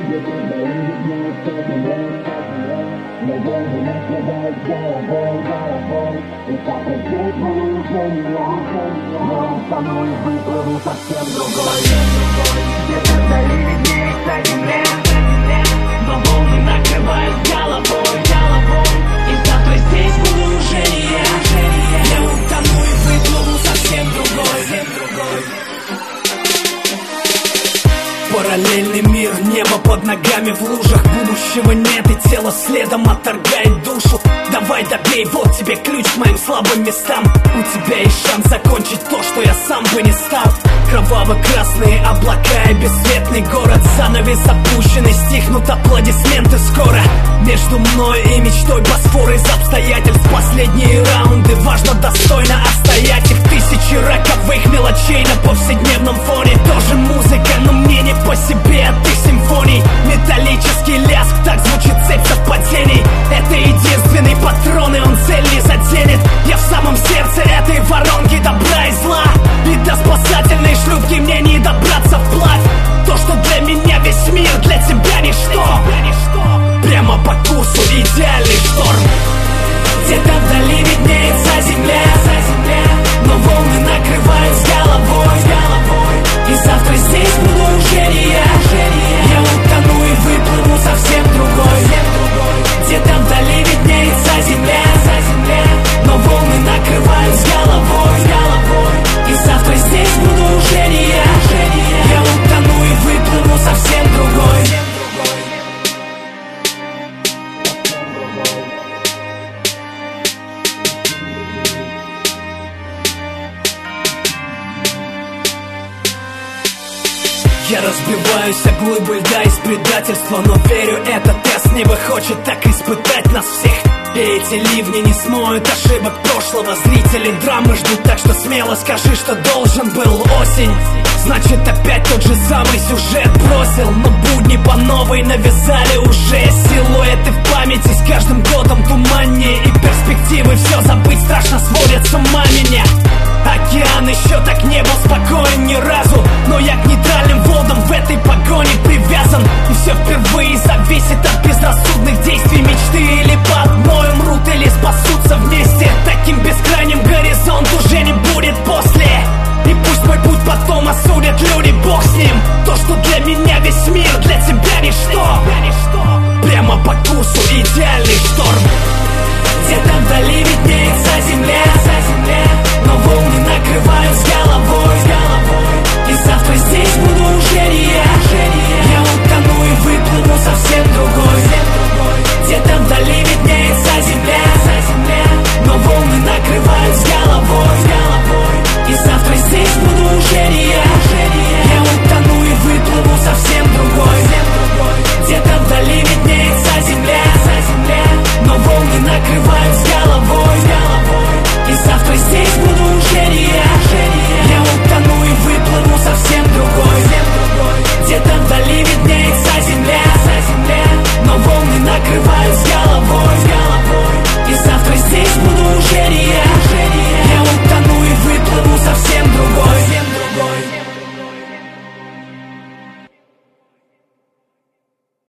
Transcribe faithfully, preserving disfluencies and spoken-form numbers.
Но волны накрывают головой, головой. И как здесь буду уже не я, но со мной выплыву совсем другой. Где-то вдали виднеется земля, но волны накрывают головой, головой. И завтра здесь буду уже не я, я утону и выплыву совсем другой, другой. Параллельный мир, небо под ногами в лужах. Будущего нет и тело следом отторгает душу. Давай добей, вот тебе ключ к моим слабым местам. У тебя есть шанс закончить то, что я сам бы не стал. Кроваво-красные облака и бесцветный город. Занавес опущенный, стихнут аплодисменты скоро. Между мной и мечтой Босфор из обстоятельств. Последние раунды, важно достойно отстоять их. Тысячи роковых мелочей на повседневном фоне. Тоже музыка, но мне не по себе от их симфоний. Металлический лязг, так звучит цепь совпадений. Это единственный патрон, и он цель не заденет. Я в самом сердце этой воронки добра и зла. И до спасательной шлюпки мне не добраться вплавь. То, что для меня весь мир, для тебя ничто. Прямо по курсу идеальный шторм. Где-то вдали виднеется земля, но волны накрывают с головой, головой. И завтра здесь буду уже не я, я утону и выплыву совсем другой. Где-то вдали виднеется земля, но волны накрывают с головой, головой. И завтра здесь буду уже не я, я утону и выплыву совсем другой. Я разбиваюсь о глыбы льда из предательства, но верю, этот тест небо хочет так испытать нас всех. И эти ливни не смоют ошибок прошлого. Зрители драмы ждут, так что смело скажи, что должен был. Осень, значит опять тот же самый сюжет бросил. Но будни по новой навязали уже. Силуэты в памяти с каждым годом туманнее. И перспективы все забыть страшно сводят с ума меня. Океан еще так не был спокоен ни разу, но я к нейтральным водам в этой погоне привязан. И все впервые зависит от безрассудных действий. Мечты или подмоем мрут, или спасутся вместе. Таким бескрайним горизонт уже не будет после. И пусть мой путь потом осудят люди, бог с ним. То, что для меня весь мир, для тебя ничто. Прямо по курсу идеальный шторм. Где-то вдали виднеется земля, но волны накрывают с головой, головой. И завтра здесь буду уже не я, я утону и выплыву совсем другой. Где-то вдали виднеется земля, но волны накрывают с головой, головой. И завтра здесь буду уже не я, я утону и выплыву совсем другой. Где-то вдали виднеется земля, но волны накрывают с головой, головой. И завтра здесь буду уже не я, я утону и выплыву совсем другой. Где-то вдали виднеется земля, но волны накрывают с